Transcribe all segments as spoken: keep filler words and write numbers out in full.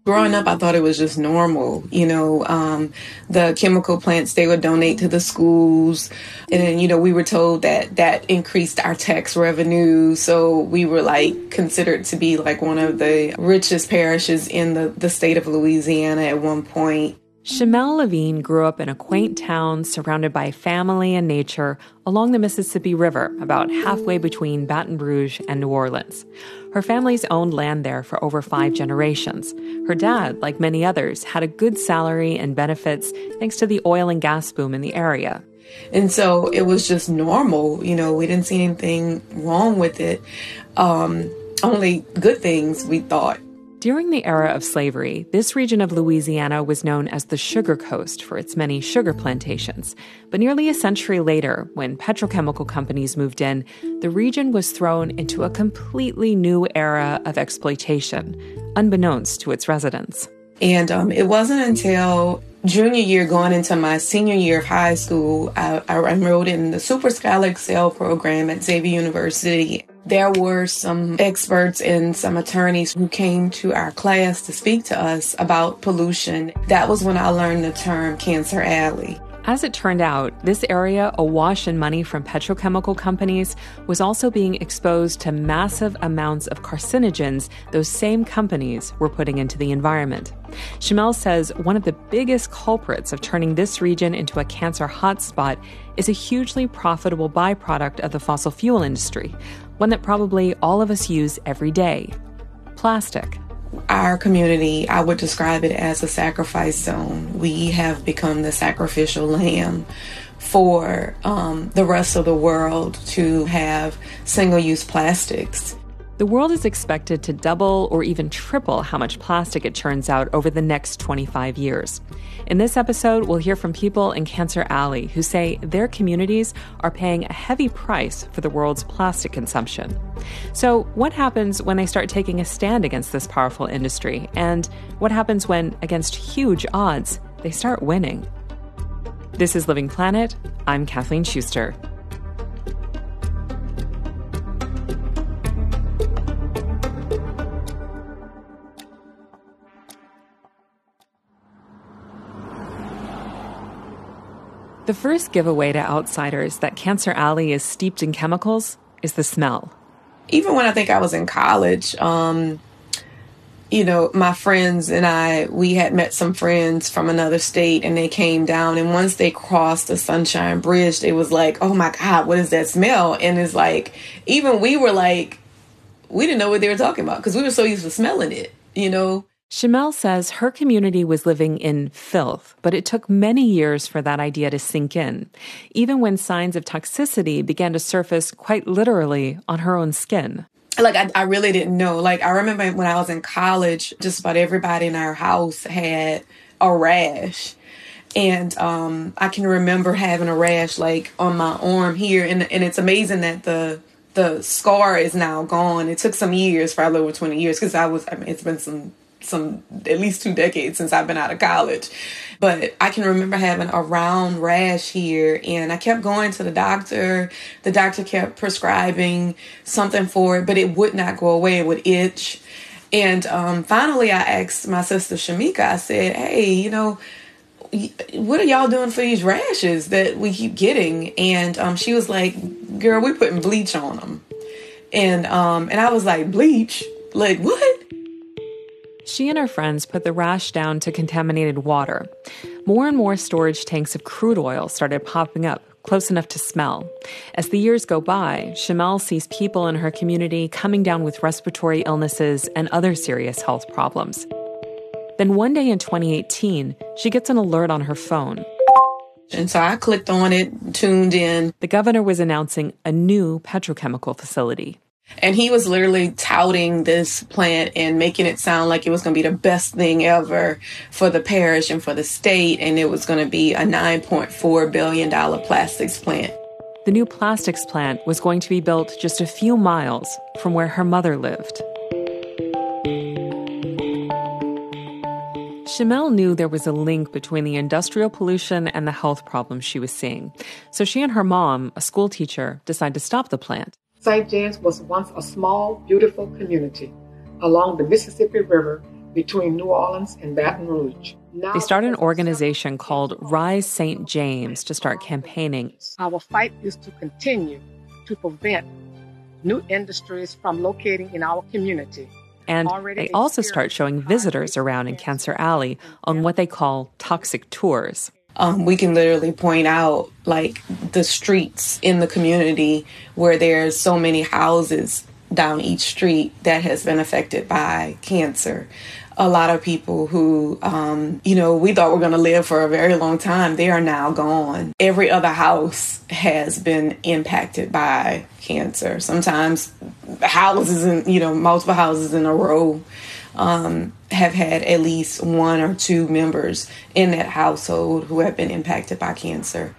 Growing up, I thought it was just normal. You know, um, the chemical plants, they would donate to the schools. And then, you know, we were told that that increased our tax revenue. So we were like considered to be like one of the richest parishes in the, the state of Louisiana at one point. Shamel Levine grew up in a quaint town surrounded by family and nature along the Mississippi River, about halfway between Baton Rouge and New Orleans. Her family's owned land there for over five generations. Her dad, like many others, had a good salary and benefits thanks to the oil and gas boom in the area. And so it was just normal. You know, we didn't see anything wrong with it. Um, only good things, we thought. During the era of slavery, this region of Louisiana was known as the Sugar Coast for its many sugar plantations. But nearly a century later, when petrochemical companies moved in, the region was thrown into a completely new era of exploitation, unbeknownst to its residents. And um, it wasn't until junior year, going into my senior year of high school, I, I enrolled in the Super Scholar Excel program at Xavier University. There were some experts and some attorneys who came to our class to speak to us about pollution. That was when I learned the term Cancer Alley. As it turned out, this area, awash in money from petrochemical companies, was also being exposed to massive amounts of carcinogens those same companies were putting into the environment. Shamel says one of the biggest culprits of turning this region into a cancer hotspot is a hugely profitable byproduct of the fossil fuel industry, one that probably all of us use every day: plastic. Our community, I would describe it as a sacrifice zone. We have become the sacrificial lamb for um, the rest of the world to have single-use plastics. The world is expected to double or even triple how much plastic it churns out over the next twenty-five years. In this episode, we'll hear from people in Cancer Alley who say their communities are paying a heavy price for the world's plastic consumption. So what happens when they start taking a stand against this powerful industry? And what happens when, against huge odds, they start winning? This is Living Planet. I'm Kathleen Schuster. The first giveaway to outsiders that Cancer Alley is steeped in chemicals is the smell. Even when I think I was in college, um, you know, my friends and I, we had met some friends from another state and they came down. And once they crossed the Sunshine Bridge, it was like, oh my God, what is that smell? And it's like, even we were like, we didn't know what they were talking about because we were so used to smelling it, you know? Shamel says her community was living in filth, but it took many years for that idea to sink in, even when signs of toxicity began to surface quite literally on her own skin. Like, I, I really didn't know. Like, I remember when I was in college, just about everybody in our house had a rash. And um, I can remember having a rash, like, on my arm here. And, and it's amazing that the the scar is now gone. It took some years, probably over twenty years, because I was, I mean, it's been some some at least two decades since I've been out of college. But I can remember having a round rash here, and I kept going to the doctor. The doctor kept prescribing something for it, but it would not go away. It would itch. And um, finally I asked my sister Shamika, I said, hey, you know, what are y'all doing for these rashes that we keep getting? And um, she was like, girl, we're putting bleach on them. And, um, and I was like, bleach? Like, what? She and her friends put the rash down to contaminated water. More and more storage tanks of crude oil started popping up, close enough to smell. As the years go by, Shamel sees people in her community coming down with respiratory illnesses and other serious health problems. Then one day in twenty eighteen, she gets an alert on her phone. And so I clicked on it, tuned in. The governor was announcing a new petrochemical facility. And he was literally touting this plant and making it sound like it was going to be the best thing ever for the parish and for the state. And it was going to be a nine point four billion dollars plastics plant. The new plastics plant was going to be built just a few miles from where her mother lived. Shamel knew there was a link between the industrial pollution and the health problems she was seeing. So she and her mom, a school teacher, decided to stop the plant. Saint James was once a small, beautiful community along the Mississippi River between New Orleans and Baton Rouge. They started an organization called Rise Saint James to start campaigning. Our fight is to continue to prevent new industries from locating in our community. And they also start showing visitors around in Cancer Alley on what they call toxic tours. Um, we can literally point out, like, the streets in the community where there's so many houses down each street that has been affected by cancer. A lot of people who, um, you know, we thought were going to live for a very long time, they are now gone. Every other house has been impacted by cancer. Sometimes houses, in, you know, multiple houses in a row um, have had at least one or two members in that household who have been impacted by cancer.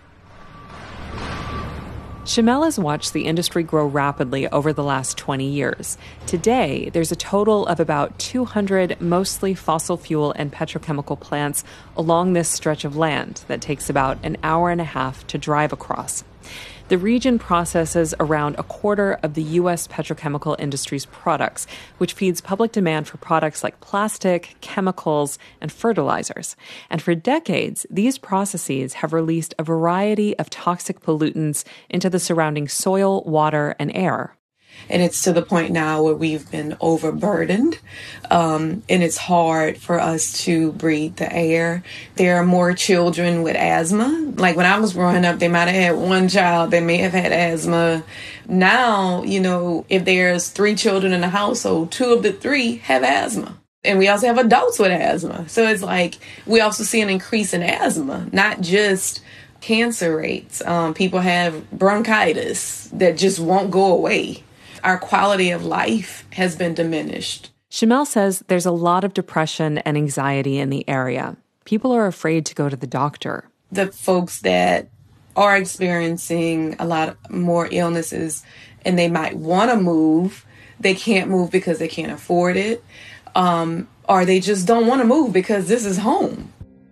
Shamel has watched the industry grow rapidly over the last twenty years. Today, there's a total of about two hundred mostly fossil fuel and petrochemical plants along this stretch of land that takes about an hour and a half to drive across. The region processes around a quarter of the U S petrochemical industry's products, which feeds public demand for products like plastic, chemicals, and fertilizers. And for decades, these processes have released a variety of toxic pollutants into the surrounding soil, water, and air. And it's to the point now where we've been overburdened, um, and it's hard for us to breathe the air. There are more children with asthma. Like when I was growing up, they might have had one child that may have had asthma. Now, you know, if there's three children in the household, two of the three have asthma. And we also have adults with asthma. So it's like we also see an increase in asthma, not just cancer rates. Um, people have bronchitis that just won't go away. Our quality of life has been diminished. Shamel says there's a lot of depression and anxiety in the area. People are afraid to go to the doctor. The folks that are experiencing a lot more illnesses and they might want to move, they can't move because they can't afford it, um, or they just don't want to move because this is home.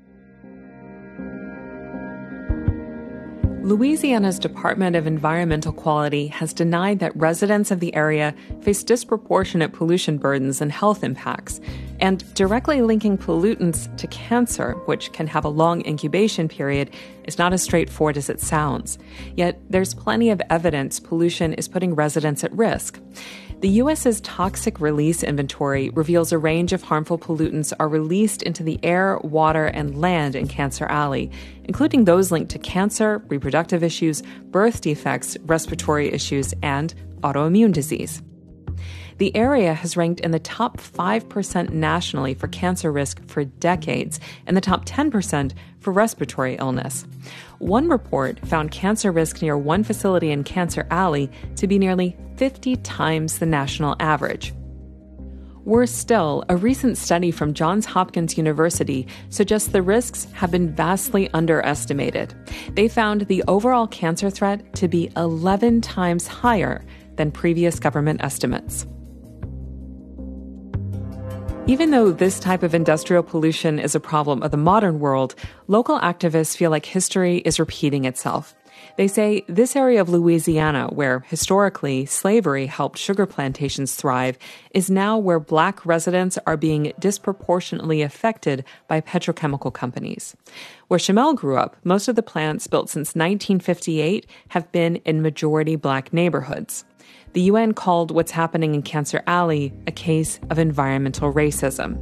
Louisiana's Department of Environmental Quality has denied that residents of the area face disproportionate pollution burdens and health impacts, and directly linking pollutants to cancer, which can have a long incubation period, is not as straightforward as it sounds. Yet there's plenty of evidence pollution is putting residents at risk. The U S's toxic release inventory reveals a range of harmful pollutants are released into the air, water, and land in Cancer Alley, including those linked to cancer, reproductive issues, birth defects, respiratory issues, and autoimmune disease. The area has ranked in the top five percent nationally for cancer risk for decades and the top ten percent for respiratory illness. One report found cancer risk near one facility in Cancer Alley to be nearly fifty times the national average. Worse still, a recent study from Johns Hopkins University suggests the risks have been vastly underestimated. They found the overall cancer threat to be eleven times higher than previous government estimates. Even though this type of industrial pollution is a problem of the modern world, local activists feel like history is repeating itself. They say this area of Louisiana, where historically slavery helped sugar plantations thrive, is now where Black residents are being disproportionately affected by petrochemical companies. Where Shamel grew up, most of the plants built since nineteen fifty-eight have been in majority Black neighborhoods. The U N called what's happening in Cancer Alley a case of environmental racism.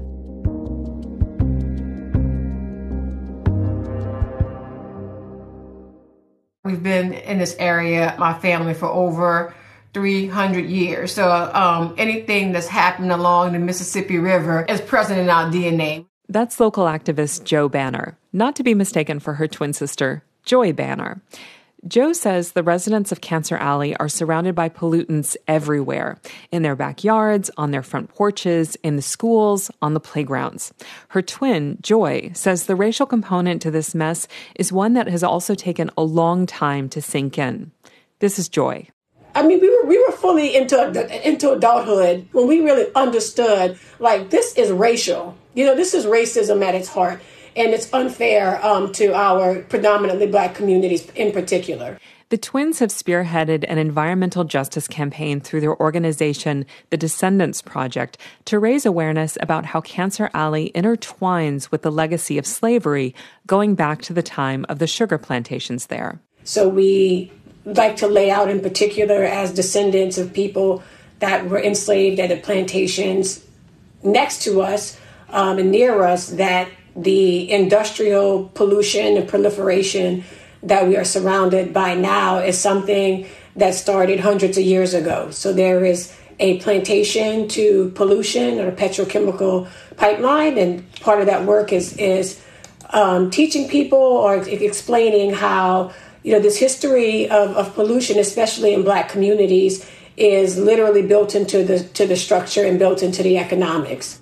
We've been in this area, my family, for over three hundred years. So um, anything that's happened along the Mississippi River is present in our D N A. That's local activist Jo Banner, not to be mistaken for her twin sister, Joy Banner. Jo says the residents of Cancer Alley are surrounded by pollutants everywhere, in their backyards, on their front porches, in the schools, on the playgrounds. Her twin, Joy, says the racial component to this mess is one that has also taken a long time to sink in. This is Joy. I mean, we were we were fully into into adulthood when we really understood, like, this is racial. You know, this is racism at its heart. And it's unfair um, to our predominantly Black communities in particular. The twins have spearheaded an environmental justice campaign through their organization, the Descendants Project, to raise awareness about how Cancer Alley intertwines with the legacy of slavery going back to the time of the sugar plantations there. So we like to lay out in particular as descendants of people that were enslaved at the plantations next to us um, and near us, that the industrial pollution and proliferation that we are surrounded by now is something that started hundreds of years ago. So there is a plantation to pollution or a petrochemical pipeline, and part of that work is is um, teaching people or explaining how, you know, this history of, of pollution, especially in Black communities, is literally built into the to the structure and built into the economics.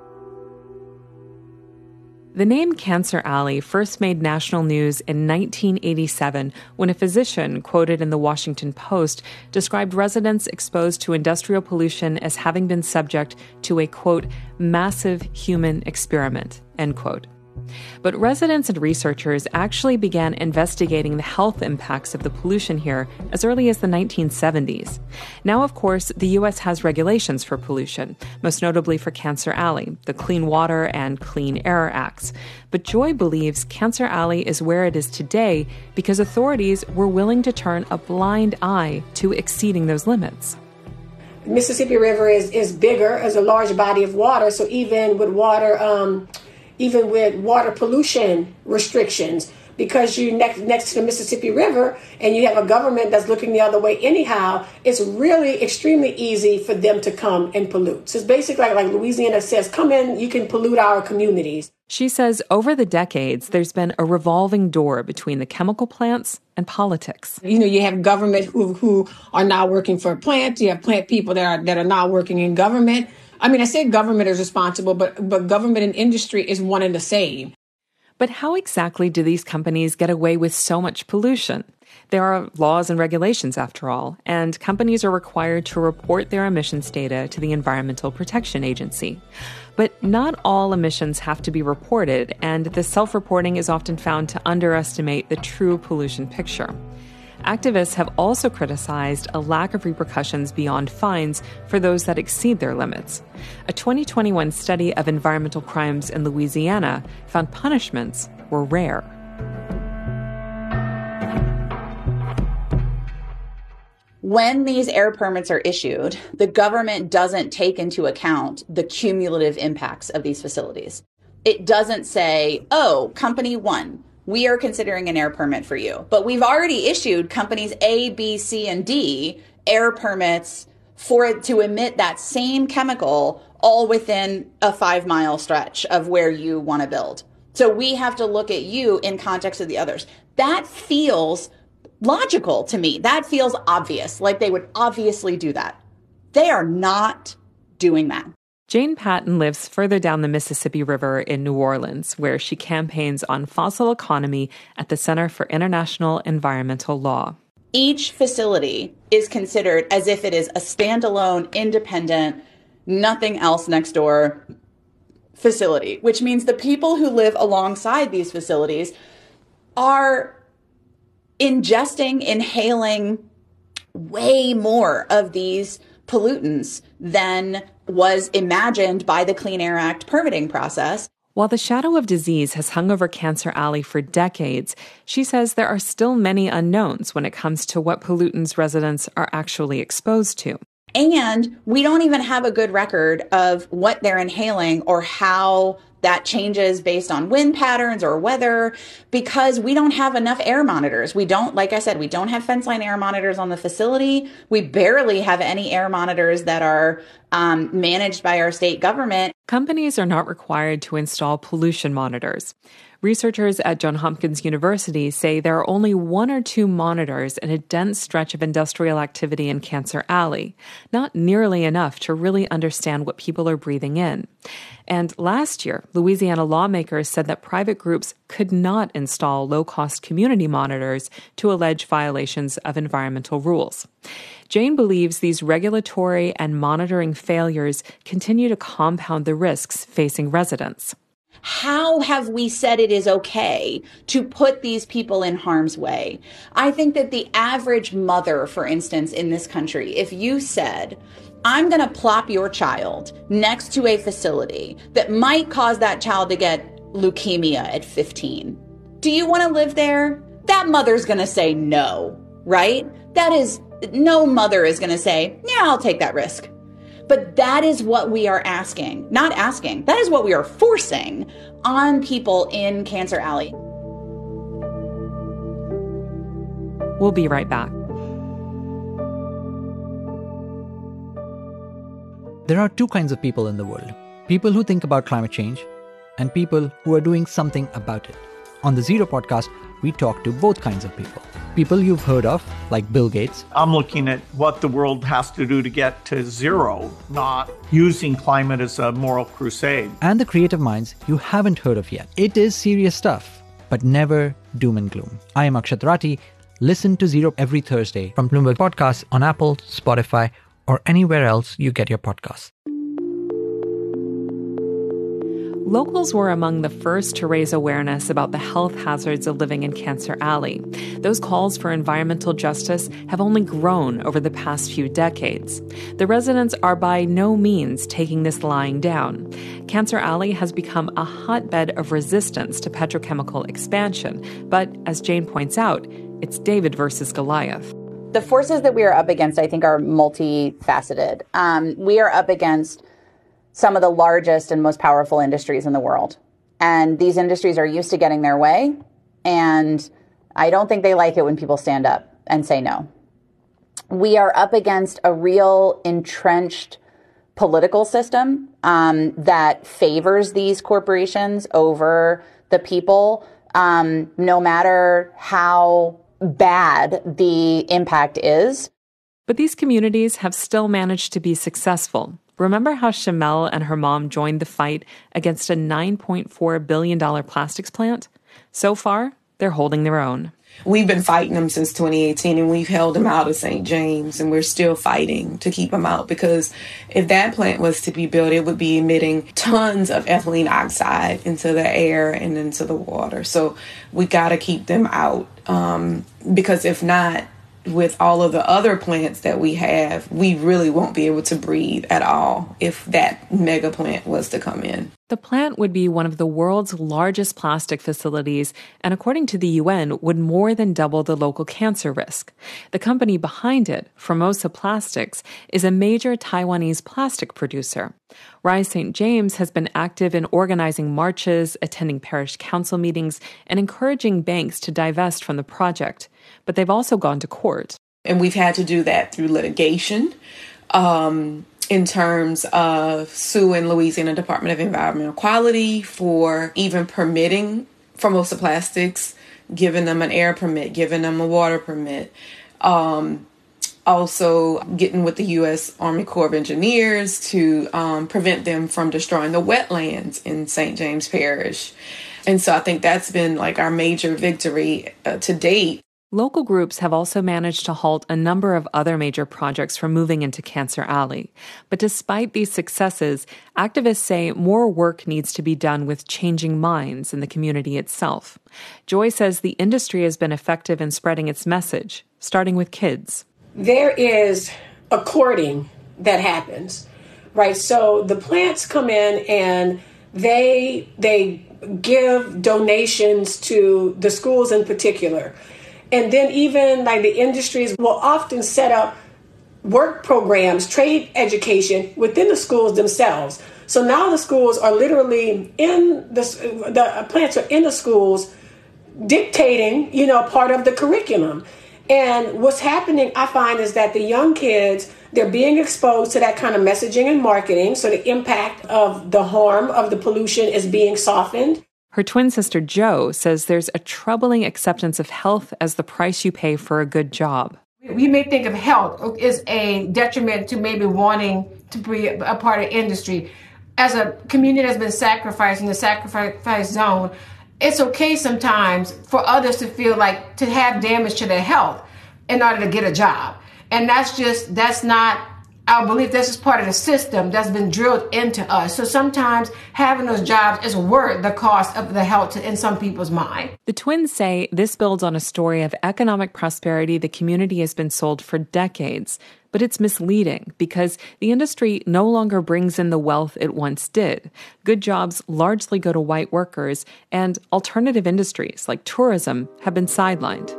The name Cancer Alley first made national news in nineteen eighty-seven when a physician quoted in the Washington Post described residents exposed to industrial pollution as having been subject to a, quote, massive human experiment, end quote. But residents and researchers actually began investigating the health impacts of the pollution here as early as the nineteen seventies. Now, of course, the U S has regulations for pollution, most notably for Cancer Alley, the Clean Water and Clean Air Acts. But Joy believes Cancer Alley is where it is today because authorities were willing to turn a blind eye to exceeding those limits. The Mississippi River is, is bigger as a large body of water, so even with water... Um, even with water pollution restrictions, because you're next, next to the Mississippi River and you have a government that's looking the other way anyhow, it's really extremely easy for them to come and pollute. So it's basically like, like Louisiana says, come in, you can pollute our communities. She says over the decades, there's been a revolving door between the chemical plants and politics. You know, you have government who, who are now working for plants. You have plant people that are, that are now working in government. I mean, I say government is responsible, but but government and industry is one and the same. But how exactly do these companies get away with so much pollution? There are laws and regulations, after all, and companies are required to report their emissions data to the Environmental Protection Agency. But not all emissions have to be reported, and the self-reporting is often found to underestimate the true pollution picture. Activists have also criticized a lack of repercussions beyond fines for those that exceed their limits. A twenty twenty-one study of environmental crimes in Louisiana found punishments were rare. When these air permits are issued, the government doesn't take into account the cumulative impacts of these facilities. It doesn't say, oh, company one, we are considering an air permit for you. But we've already issued companies A, B, C, and D air permits for it to emit that same chemical all within a five mile stretch of where you want to build. So we have to look at you in context of the others. That feels logical to me. That feels obvious, like they would obviously do that. They are not doing that. Jane Patton lives further down the Mississippi River in New Orleans, where she campaigns on fossil economy at the Center for International Environmental Law. Each facility is considered as if it is a standalone, independent, nothing else next door facility, which means the people who live alongside these facilities are ingesting, inhaling way more of these pollutants than was imagined by the Clean Air Act permitting process. While the shadow of disease has hung over Cancer Alley for decades, she says there are still many unknowns when it comes to what pollutants residents are actually exposed to. And we don't even have a good record of what they're inhaling or how that changes based on wind patterns or weather, because we don't have enough air monitors. We don't, like I said, we don't have fence line air monitors on the facility. We barely have any air monitors that are um, managed by our state government. Companies are not required to install pollution monitors. Researchers at Johns Hopkins University say there are only one or two monitors in a dense stretch of industrial activity in Cancer Alley, not nearly enough to really understand what people are breathing in. And last year, Louisiana lawmakers said that private groups could not install low-cost community monitors to allege violations of environmental rules. Jane believes these regulatory and monitoring failures continue to compound the risks facing residents. How have we said it is okay to put these people in harm's way? I think that the average mother, for instance, in this country, if you said, I'm going to plop your child next to a facility that might cause that child to get leukemia at fifteen, do you want to live there? That mother's going to say no, right? That is, no mother is going to say, yeah, I'll take that risk. But that is what we are asking, not asking, that is what we are forcing on people in Cancer Alley. We'll be right back. There are two kinds of people in the world. People who think about climate change and people who are doing something about it. On the Zero podcast, we talk to both kinds of people. People you've heard of, like Bill Gates. I'm looking at what the world has to do to get to zero, not using climate as a moral crusade. And the creative minds you haven't heard of yet. It is serious stuff, but never doom and gloom. I am Akshat Rati. Listen to Zero every Thursday from Bloomberg Podcasts on Apple, Spotify, or anywhere else you get your podcasts. Locals were among the first to raise awareness about the health hazards of living in Cancer Alley. Those calls for environmental justice have only grown over the past few decades. The residents are by no means taking this lying down. Cancer Alley has become a hotbed of resistance to petrochemical expansion, but as Jane points out, it's David versus Goliath. The forces that we are up against, I think, are multifaceted. Um, we are up against some of the largest and most powerful industries in the world. And these industries are used to getting their way. And I don't think they like it when people stand up and say no. We are up against a real entrenched political system um, that favors these corporations over the people, um, no matter how bad the impact is. But these communities have still managed to be successful. Remember how Shamel and her mom joined the fight against a nine point four billion dollars plastics plant? So far, they're holding their own. We've been fighting them since twenty eighteen, and we've held them out of Saint James, and we're still fighting to keep them out, because if that plant was to be built, it would be emitting tons of ethylene oxide into the air and into the water. So we got to keep them out, um, because if not, with all of the other plants that we have, we really won't be able to breathe at all if that mega plant was to come in. The plant would be one of the world's largest plastic facilities, and according to the U N, would more than double the local cancer risk. The company behind it, Formosa Plastics, is a major Taiwanese plastic producer. Rise Saint James has been active in organizing marches, attending parish council meetings, and encouraging banks to divest from the project. But they've also gone to court. And we've had to do that through litigation, um, in terms of suing Louisiana Department of Environmental Quality for even permitting Formosa Plastics, giving them an air permit, giving them a water permit. Um, also getting with the U S Army Corps of Engineers to um, prevent them from destroying the wetlands in Saint James Parish. And so I think that's been like our major victory uh, to date. Local groups have also managed to halt a number of other major projects from moving into Cancer Alley. But despite these successes, activists say more work needs to be done with changing minds in the community itself. Joy says the industry has been effective in spreading its message, starting with kids. There is a courting that happens, right? So the plants come in and they they give donations to the schools in particular. And then even like the industries will often set up work programs, trade education within the schools themselves. So now the schools are literally in the, the plants are in the schools dictating, you know, part of the curriculum. And what's happening, I find, is that the young kids, they're being exposed to that kind of messaging and marketing. So the impact of the harm of the pollution is being softened. Her twin sister, Jo, says there's a troubling acceptance of health as the price you pay for a good job. We may think of health as a detriment to maybe wanting to be a part of industry. As a community that's been sacrificed in the sacrifice zone, it's okay sometimes for others to feel like to have damage to their health in order to get a job. And that's just, that's not our belief this is part of the system that's been drilled into us. So sometimes having those jobs is worth the cost of the health in some people's mind. The twins say this builds on a story of economic prosperity the community has been sold for decades. But it's misleading because the industry no longer brings in the wealth it once did. Good jobs largely go to white workers, and alternative industries like tourism have been sidelined.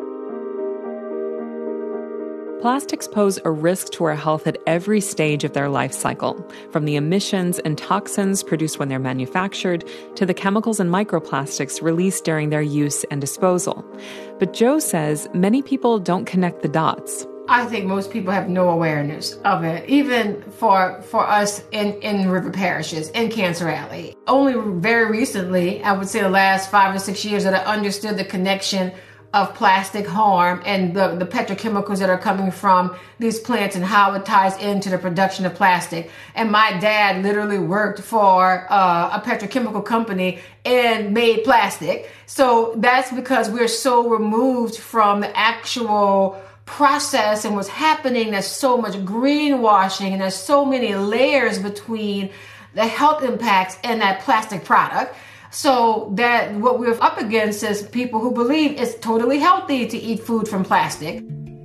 Plastics pose a risk to our health at every stage of their life cycle, from the emissions and toxins produced when they're manufactured to the chemicals and microplastics released during their use and disposal. But Joe says many people don't connect the dots. I think most people have no awareness of it, even for for us in, in river parishes, in Cancer Alley. Only very recently, I would say the last five or six years, that I understood the connection of plastic harm and the, the petrochemicals that are coming from these plants and how it ties into the production of plastic. And my dad literally worked for uh, a petrochemical company and made plastic. So that's because we're so removed from the actual process and what's happening. There's so much greenwashing and there's so many layers between the health impacts and that plastic product. So that what we're up against is people who believe it's totally healthy to eat food from plastic.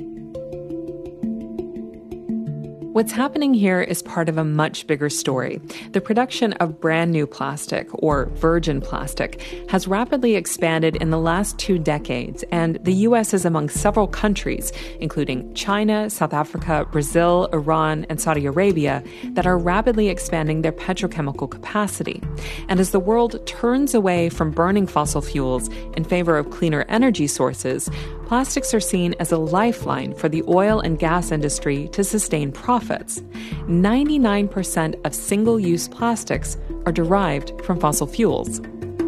What's happening here is part of a much bigger story. The production of brand new plastic, or virgin plastic, has rapidly expanded in the last two decades, and the U S is among several countries, including China, South Africa, Brazil, Iran, and Saudi Arabia, that are rapidly expanding their petrochemical capacity. And as the world turns away from burning fossil fuels in favor of cleaner energy sources, plastics are seen as a lifeline for the oil and gas industry to sustain profits. ninety-nine percent of single-use plastics are derived from fossil fuels.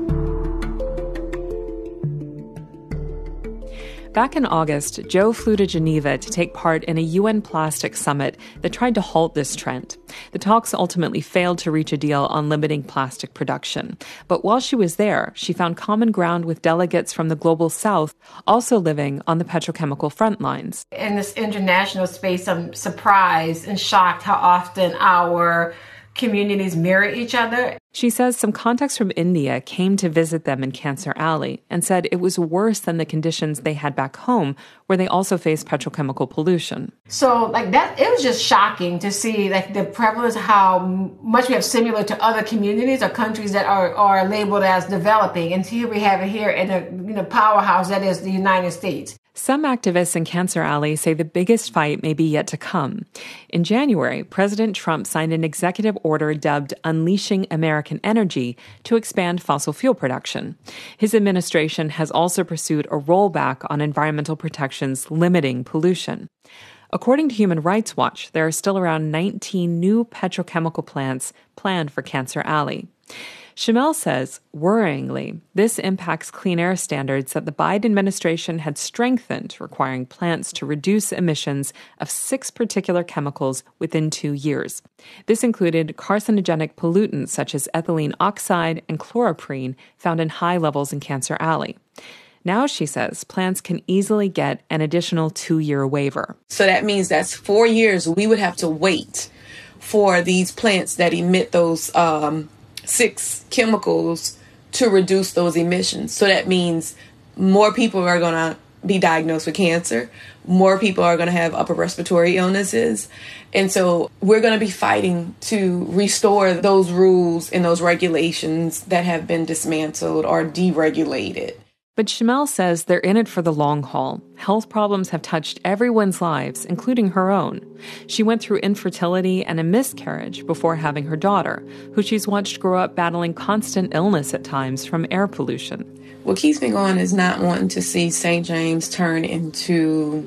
Back in August, Joe flew to Geneva to take part in a U N plastic summit that tried to halt this trend. The talks ultimately failed to reach a deal on limiting plastic production. But while she was there, she found common ground with delegates from the Global South, also living on the petrochemical front lines. In this international space, I'm surprised and shocked how often our communities mirror each other. She says some contacts from India came to visit them in Cancer Alley and said it was worse than the conditions they had back home, where they also faced petrochemical pollution. So like that, it was just shocking to see like the prevalence, how much we have similar to other communities or countries that are, are labeled as developing. And here we have it here in a you know, powerhouse that is the United States. Some activists in Cancer Alley say the biggest fight may be yet to come. In January, President Trump signed an executive order dubbed Unleashing American Energy to expand fossil fuel production. His administration has also pursued a rollback on environmental protections limiting pollution. According to Human Rights Watch, there are still around nineteen new petrochemical plants planned for Cancer Alley. Shamel says, worryingly, this impacts clean air standards that the Biden administration had strengthened, requiring plants to reduce emissions of six particular chemicals within two years. This included carcinogenic pollutants such as ethylene oxide and chloroprene found in high levels in Cancer Alley. Now, she says, plants can easily get an additional two-year waiver. So that means that's four years we would have to wait for these plants that emit those um six chemicals to reduce those emissions. So that means more people are going to be diagnosed with cancer. More people are going to have upper respiratory illnesses. And so we're going to be fighting to restore those rules and those regulations that have been dismantled or deregulated. But Shamel says they're in it for the long haul. Health problems have touched everyone's lives, including her own. She went through infertility and a miscarriage before having her daughter, who she's watched grow up battling constant illness at times from air pollution. What keeps me going is not wanting to see Saint James turn into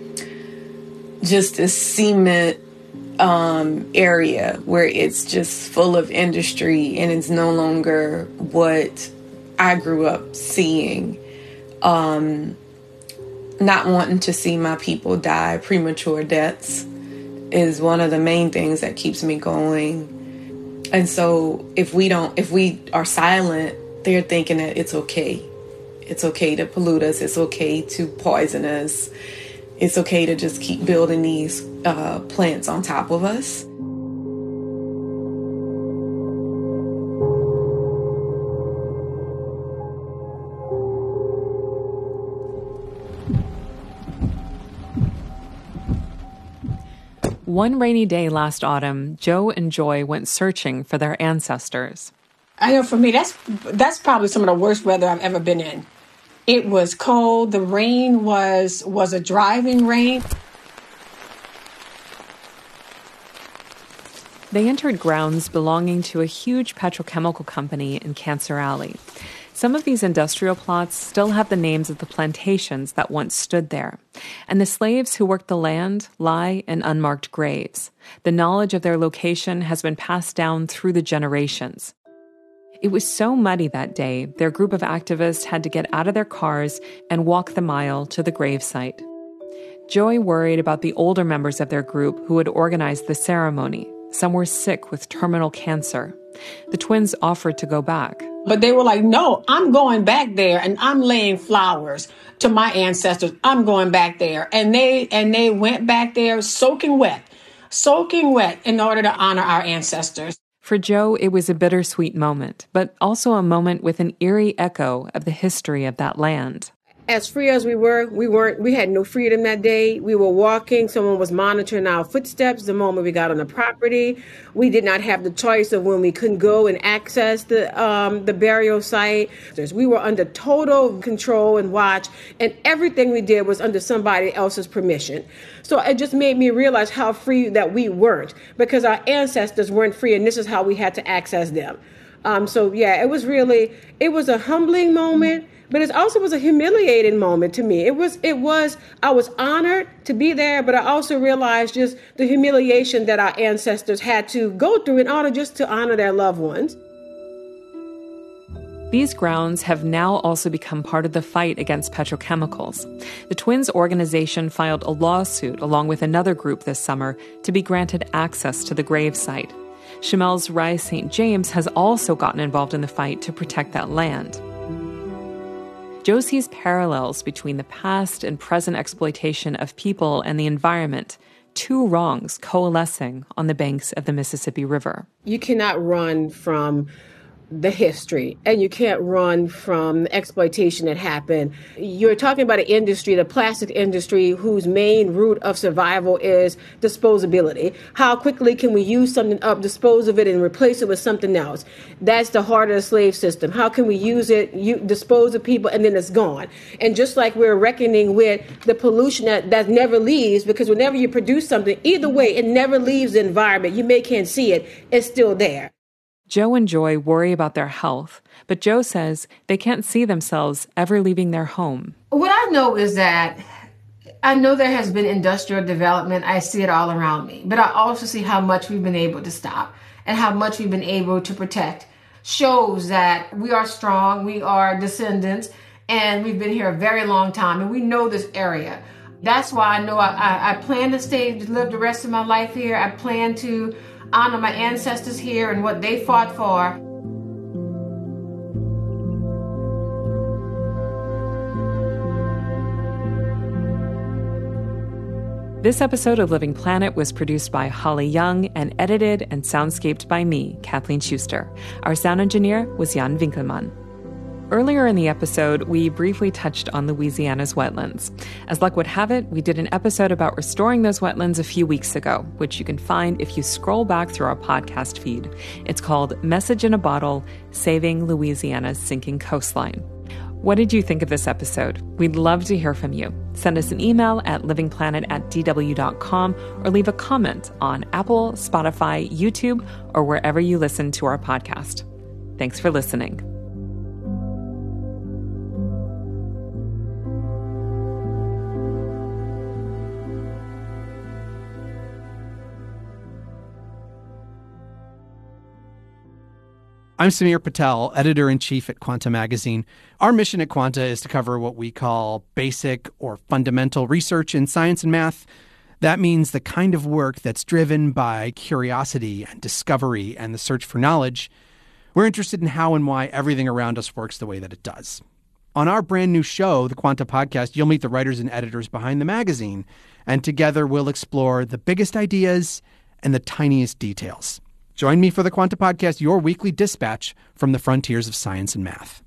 just a cement um, area where it's just full of industry and it's no longer what I grew up seeing. Um, not wanting to see my people die premature deaths is one of the main things that keeps me going. And so if we don't, if we are silent, they're thinking that it's okay. It's okay to pollute us. It's okay to poison us. it's okay to just keep building these uh, plants on top of us. One rainy day last autumn, Joe and Joy went searching for their ancestors. I know for me, that's that's probably some of the worst weather I've ever been in. It was cold. The rain was was a driving rain. They entered grounds belonging to a huge petrochemical company in Cancer Alley. Some of these industrial plots still have the names of the plantations that once stood there, and the slaves who worked the land lie in unmarked graves. The knowledge of their location has been passed down through the generations. It was so muddy that day, their group of activists had to get out of their cars and walk the mile to the gravesite. Joy worried about the older members of their group who had organized the ceremony. Some were sick with terminal cancer. The twins offered to go back. But they were like, no, I'm going back there and I'm laying flowers to my ancestors. I'm going back there. And they and they went back there soaking wet, soaking wet in order to honor our ancestors. For Joe, it was a bittersweet moment, but also a moment with an eerie echo of the history of that land. As free as we were, we weren't, we had no freedom that day. We were walking. Someone was monitoring our footsteps the moment we got on the property. We did not have the choice of when we couldn't go and access the, um, the burial site. We were under total control and watch, and everything we did was under somebody else's permission. So it just made me realize how free that we weren't, because our ancestors weren't free, and this is how we had to access them. Um, so yeah, it was really, it was a humbling moment. But it also was a humiliating moment to me. It was, it was, I was honored to be there, but I also realized just the humiliation that our ancestors had to go through in order just to honor their loved ones. These grounds have now also become part of the fight against petrochemicals. The Twins organization filed a lawsuit along with another group this summer to be granted access to the gravesite. Chamel's Rise Saint James has also gotten involved in the fight to protect that land. Joe sees parallels between the past and present exploitation of people and the environment, two wrongs coalescing on the banks of the Mississippi River. You cannot run from the history, and you can't run from the exploitation that happened. You're talking about an industry, the plastic industry, whose main root of survival is disposability. How quickly can we use something up, dispose of it, and replace it with something else? That's the heart of the slave system. How can we use it, you dispose of people, and then it's gone? And just like we're reckoning with the pollution that, that never leaves, because whenever you produce something, either way, it never leaves the environment. You may can't see it, it's still there. Joe and Joy worry about their health, but Joe says they can't see themselves ever leaving their home. What I know is that I know there has been industrial development. I see it all around me, but I also see how much we've been able to stop and how much we've been able to protect. Shows that we are strong, we are descendants, and we've been here a very long time, and we know this area. That's why I know I, I, I plan to stay, to live the rest of my life here. I plan to honor my ancestors here and what they fought for. This episode of Living Planet was produced by Holly Young and edited and soundscaped by me, Kathleen Schuster. Our sound engineer was Jan Winkelmann. Earlier in the episode, we briefly touched on Louisiana's wetlands. As luck would have it, we did an episode about restoring those wetlands a few weeks ago, which you can find if you scroll back through our podcast feed. It's called Message in a Bottle, Saving Louisiana's Sinking Coastline. What did you think of this episode? We'd love to hear from you. Send us an email at livingplanet at d w dot com or leave a comment on Apple, Spotify, YouTube, or wherever you listen to our podcast. Thanks for listening. I'm Samir Patel, editor-in-chief at Quanta Magazine. Our mission at Quanta is to cover what we call basic or fundamental research in science and math. That means the kind of work that's driven by curiosity and discovery and the search for knowledge. We're interested in how and why everything around us works the way that it does. On our brand new show, the Quanta Podcast, you'll meet the writers and editors behind the magazine, and together we'll explore the biggest ideas and the tiniest details. Join me for the Quanta Podcast, your weekly dispatch from the frontiers of science and math.